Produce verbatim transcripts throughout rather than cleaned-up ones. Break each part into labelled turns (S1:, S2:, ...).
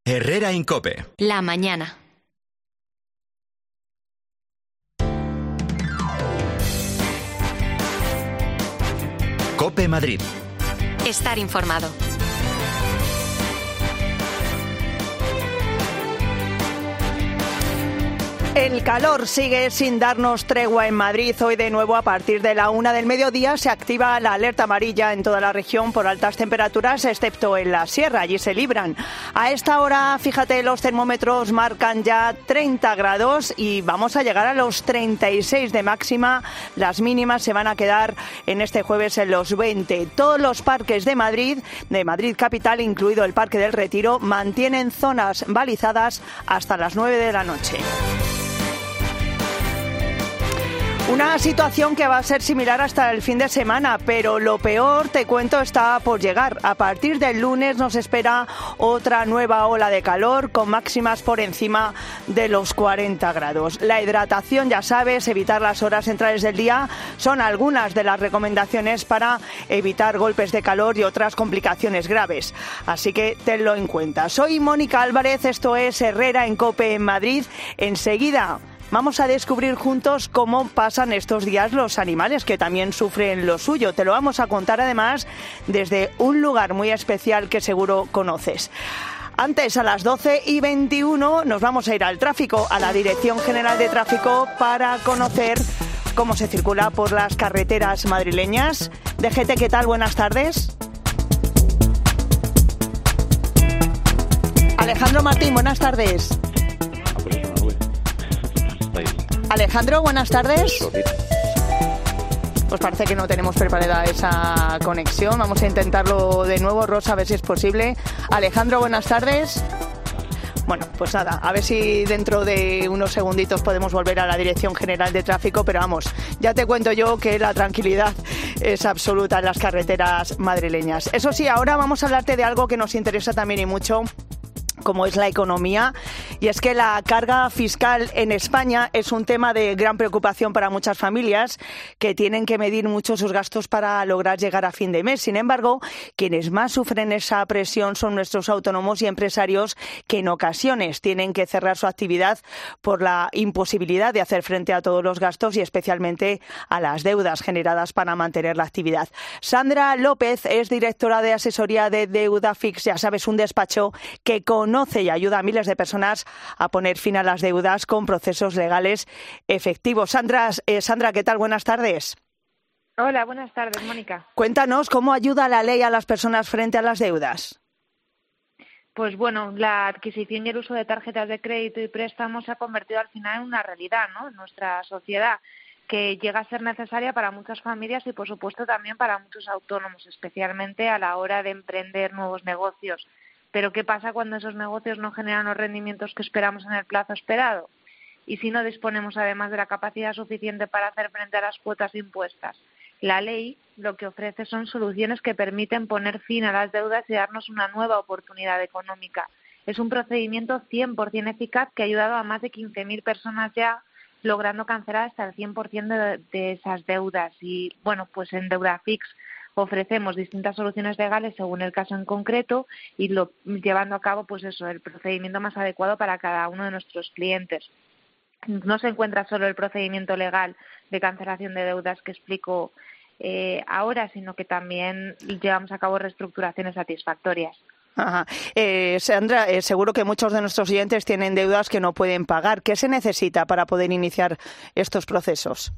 S1: Herrera Incope.
S2: La mañana.
S1: Cope Madrid.
S2: Estar informado.
S3: El calor sigue sin darnos tregua en Madrid. Hoy de nuevo a partir de la una del mediodía se activa la alerta amarilla en toda la región por altas temperaturas, excepto en la sierra, allí se libran. A esta hora, fíjate, los termómetros marcan ya treinta grados y vamos a llegar a los treinta y seis de máxima. Las mínimas se van a quedar en este jueves en los veinte. Todos los parques de Madrid, de Madrid capital, incluido el Parque del Retiro, mantienen zonas balizadas hasta las nueve de la noche. Una situación que va a ser similar hasta el fin de semana, pero lo peor, te cuento, está por llegar. A partir del lunes nos espera otra nueva ola de calor con máximas por encima de los cuarenta grados. La hidratación, ya sabes, evitar las horas centrales del día son algunas de las recomendaciones para evitar golpes de calor y otras complicaciones graves. Así que tenlo en cuenta. Soy Mónica Álvarez, esto es Herrera en Cope en Madrid. Enseguida vamos a descubrir juntos cómo pasan estos días los animales, que también sufren lo suyo. Te lo vamos a contar además desde un lugar muy especial que seguro conoces. Antes, a las doce y veintiuno, nos vamos a ir al tráfico, a la Dirección General de Tráfico, para conocer cómo se circula por las carreteras madrileñas. D G T, ¿qué tal? Buenas tardes. Alejandro Martín, buenas tardes. Alejandro, buenas tardes. Pues parece que no tenemos preparada esa conexión. Vamos a intentarlo de nuevo, Rosa, a ver si es posible. Alejandro, buenas tardes. Bueno, pues nada, a ver si dentro de unos segunditos podemos volver a la Dirección General de Tráfico, pero vamos, ya te cuento yo que la tranquilidad es absoluta en las carreteras madrileñas. Eso sí, ahora vamos a hablarte de algo que nos interesa también y mucho, como es la economía, y es que la carga fiscal en España es un tema de gran preocupación para muchas familias que tienen que medir mucho sus gastos para lograr llegar a fin de mes. Sin embargo, quienes más sufren esa presión son nuestros autónomos y empresarios, que en ocasiones tienen que cerrar su actividad por la imposibilidad de hacer frente a todos los gastos y especialmente a las deudas generadas para mantener la actividad. Sandra López es directora de asesoría de Deudafix, ya sabes, un despacho que con conoce y ayuda a miles de personas a poner fin a las deudas con procesos legales efectivos. Sandra, eh, Sandra, ¿qué tal? Buenas tardes.
S4: Hola, buenas tardes, Mónica.
S3: Cuéntanos, ¿cómo ayuda la ley a las personas frente a las deudas?
S4: Pues bueno, la adquisición y el uso de tarjetas de crédito y préstamos se ha convertido al final en una realidad, ¿no?, en nuestra sociedad, que llega a ser necesaria para muchas familias y, por supuesto, también para muchos autónomos, especialmente a la hora de emprender nuevos negocios. Pero ¿qué pasa cuando esos negocios no generan los rendimientos que esperamos en el plazo esperado? Y si no disponemos además de la capacidad suficiente para hacer frente a las cuotas impuestas. La ley lo que ofrece son soluciones que permiten poner fin a las deudas y darnos una nueva oportunidad económica. Es un procedimiento cien por ciento eficaz que ha ayudado a más de quince mil personas ya, logrando cancelar hasta el cien por ciento de, de esas deudas. Y bueno, pues en Deudafix ofrecemos distintas soluciones legales según el caso en concreto y lo, llevando a cabo pues eso, el procedimiento más adecuado para cada uno de nuestros clientes. No se encuentra solo el procedimiento legal de cancelación de deudas que explico eh, ahora, sino que también llevamos a cabo reestructuraciones satisfactorias.
S3: Ajá. Eh, Sandra, eh, seguro que muchos de nuestros clientes tienen deudas que no pueden pagar. ¿Qué se necesita para poder iniciar estos procesos?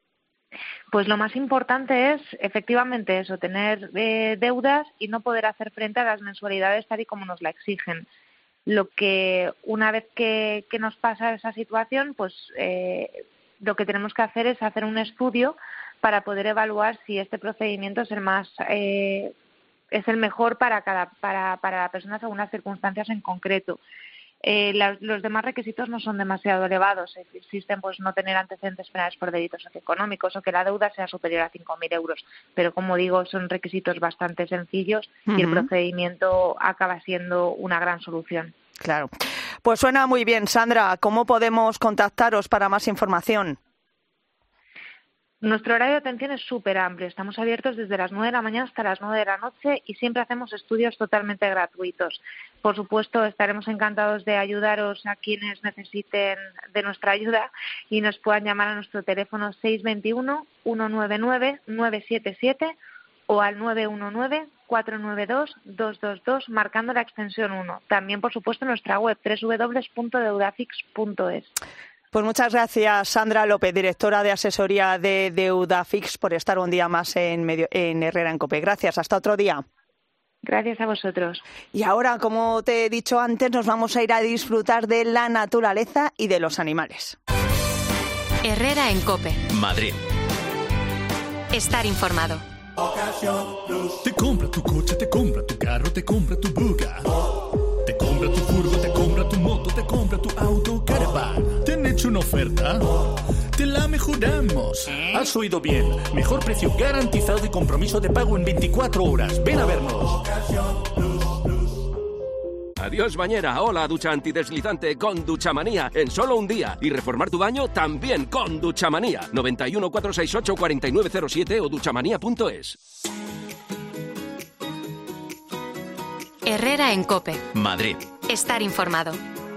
S4: Pues lo más importante es, efectivamente, eso, tener eh, deudas y no poder hacer frente a las mensualidades tal y como nos la exigen. Lo que, una vez que, que nos pasa esa situación, pues eh, lo que tenemos que hacer es hacer un estudio para poder evaluar si este procedimiento es el más eh, es el mejor para cada para, para la persona según las circunstancias en concreto. Eh, la, los demás requisitos no son demasiado elevados. Existen pues no tener antecedentes penales por delitos socioeconómicos o que la deuda sea superior a cinco mil euros. Pero, como digo, son requisitos bastante sencillos uh-huh. y el procedimiento acaba siendo una gran solución.
S3: Claro. Pues suena muy bien, Sandra. ¿Cómo podemos contactaros para más información?
S4: Nuestro horario de atención es súper amplio. Estamos abiertos desde las nueve de la mañana hasta las nueve de la noche y siempre hacemos estudios totalmente gratuitos. Por supuesto, estaremos encantados de ayudaros a quienes necesiten de nuestra ayuda y nos puedan llamar a nuestro teléfono seis dos uno, uno nueve nueve, nueve siete siete o al nueve uno nueve, cuatro nueve dos, dos dos dos marcando la extensión uno. También, por supuesto, en nuestra web doble u doble u doble u punto deudafix punto es.
S3: Pues muchas gracias, Sandra López, directora de asesoría de Deudafix, por estar un día más en, medio, en Herrera en COPE. Gracias, hasta otro día.
S4: Gracias a vosotros.
S3: Y ahora, como te he dicho antes, nos vamos a ir a disfrutar de la naturaleza y de los animales.
S2: Herrera en COPE.
S1: Madrid.
S2: Estar informado.
S5: Te compra tu coche, te compra tu carro, te compra tu buga. Te compra tu furgo, te compra tu moto, te compra tu auto, caravana. ¿Te han hecho una oferta? Te la mejoramos. Has oído bien. Mejor precio garantizado y compromiso de pago en veinticuatro horas. Ven a vernos.
S6: Adiós bañera, hola ducha antideslizante con Duchamanía en solo un día. Y reformar tu baño también con Duchamanía. noventa y uno, cuatrocientos sesenta y ocho, cuarenta y nueve cero siete o duchamanía punto es.
S2: Herrera en COPE.
S1: Madrid.
S2: Estar informado.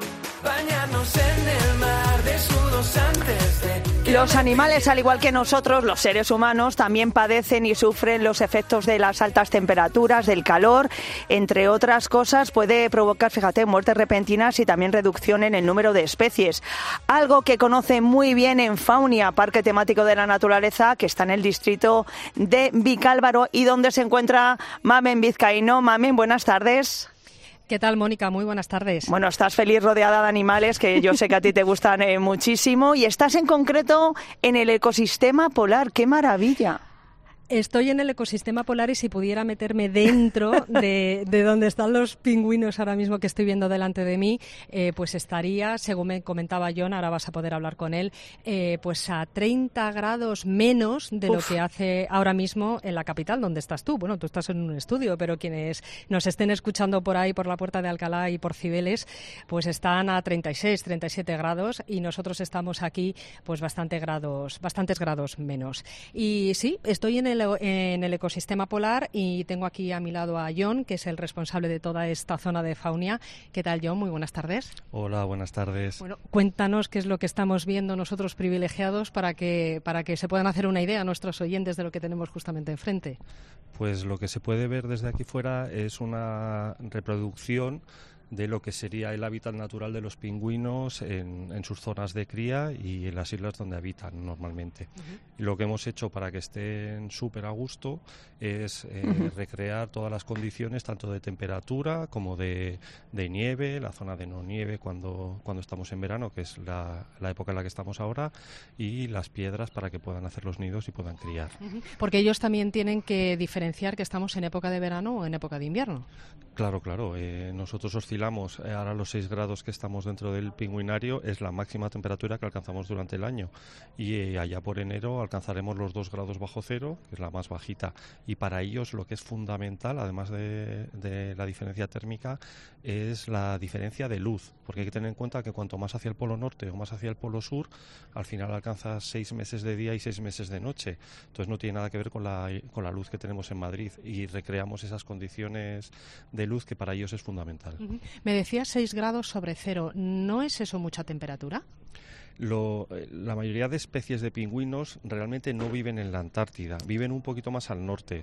S7: Bañarnos en el mar desnudos antes de...
S3: Los animales, al igual que nosotros, los seres humanos, también padecen y sufren los efectos de las altas temperaturas, del calor, entre otras cosas, puede provocar, fíjate, muertes repentinas y también reducción en el número de especies. Algo que conoce muy bien en Faunia, Parque Temático de la Naturaleza, que está en el distrito de Vicálvaro y donde se encuentra Mamen Vizcaíno. Mamen, buenas tardes.
S8: ¿Qué tal, Mónica? Muy buenas tardes.
S3: Bueno, estás feliz rodeada de animales que yo sé que a ti te gustan eh, muchísimo y estás en concreto en el ecosistema polar. ¡Qué maravilla!
S8: Estoy en el ecosistema polar y si pudiera meterme dentro de, de donde están los pingüinos ahora mismo que estoy viendo delante de mí, eh, pues estaría, según me comentaba John, ahora vas a poder hablar con él, eh, pues a treinta grados menos de Uf. lo que hace ahora mismo en la capital, donde estás tú. Bueno, tú estás en un estudio, pero quienes nos estén escuchando por ahí, por la Puerta de Alcalá y por Cibeles, pues están a treinta y seis, treinta y siete grados y nosotros estamos aquí pues bastante grados, bastantes grados menos. Y sí, estoy en el en el ecosistema polar y tengo aquí a mi lado a John, que es el responsable de toda esta zona de Faunia. ¿Qué tal, John? Muy buenas tardes.
S9: Hola, buenas tardes.
S8: Bueno, cuéntanos qué es lo que estamos viendo nosotros privilegiados para que, para que se puedan hacer una idea a nuestros oyentes de lo que tenemos justamente enfrente.
S9: Pues lo que se puede ver desde aquí fuera es una reproducción de lo que sería el hábitat natural de los pingüinos en, en sus zonas de cría y en las islas donde habitan normalmente. Uh-huh. Y lo que hemos hecho para que estén súper a gusto es eh, uh-huh. recrear todas las condiciones, tanto de temperatura como de, de nieve, la zona de no nieve cuando, cuando estamos en verano, que es la, la época en la que estamos ahora, y las piedras para que puedan hacer los nidos y puedan criar.
S8: Uh-huh. Porque ellos también tienen que diferenciar que estamos en época de verano o en época de invierno.
S9: Claro, claro. Eh, nosotros oscilamos, eh, ahora los seis grados que estamos dentro del pingüinario es la máxima temperatura que alcanzamos durante el año. Y eh, allá por enero alcanzaremos los dos grados bajo cero, que es la más bajita. Y para ellos lo que es fundamental, además de, de la diferencia térmica, es la diferencia de luz. Porque hay que tener en cuenta que cuanto más hacia el polo norte o más hacia el polo sur, al final alcanzas seis meses de día y seis meses de noche. Entonces no tiene nada que ver con la, con la luz que tenemos en Madrid. Y recreamos esas condiciones de luz que para ellos es fundamental.
S8: Uh-huh. Me decías seis grados sobre cero. ¿No es eso mucha temperatura?
S9: Lo, la mayoría de especies de pingüinos realmente no viven en la Antártida, viven un poquito más al norte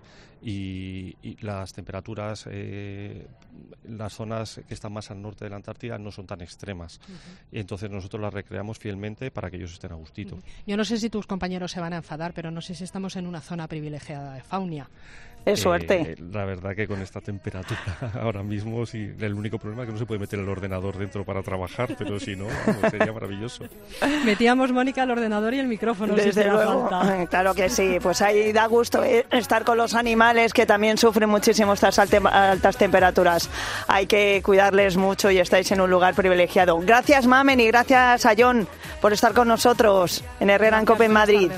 S9: y, y las temperaturas, eh, las zonas que están más al norte de la Antártida no son tan extremas. Uh-huh. Y entonces nosotros las recreamos fielmente para que ellos estén a gustito.
S8: Uh-huh. Yo no sé si tus compañeros se van a enfadar, pero no sé si estamos en una zona privilegiada de Faunia.
S3: Es suerte.
S9: Eh, la verdad que con esta temperatura ahora mismo sí, el único problema es que no se puede meter el ordenador dentro para trabajar, pero si no, vamos, sería maravilloso.
S8: Metíamos, Mónica, el ordenador y el micrófono.
S3: Desde
S8: si
S3: luego,
S8: falta.
S3: Claro que sí. Pues ahí da gusto estar con los animales que también sufren muchísimo estas altas temperaturas. Hay que cuidarles mucho y estáis en un lugar privilegiado. Gracias, Mamen, y gracias a John por estar con nosotros en Herrera en COPE en Madrid.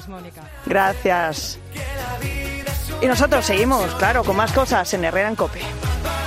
S3: Gracias. Y nosotros seguimos, claro, con más cosas en Herrera en COPE.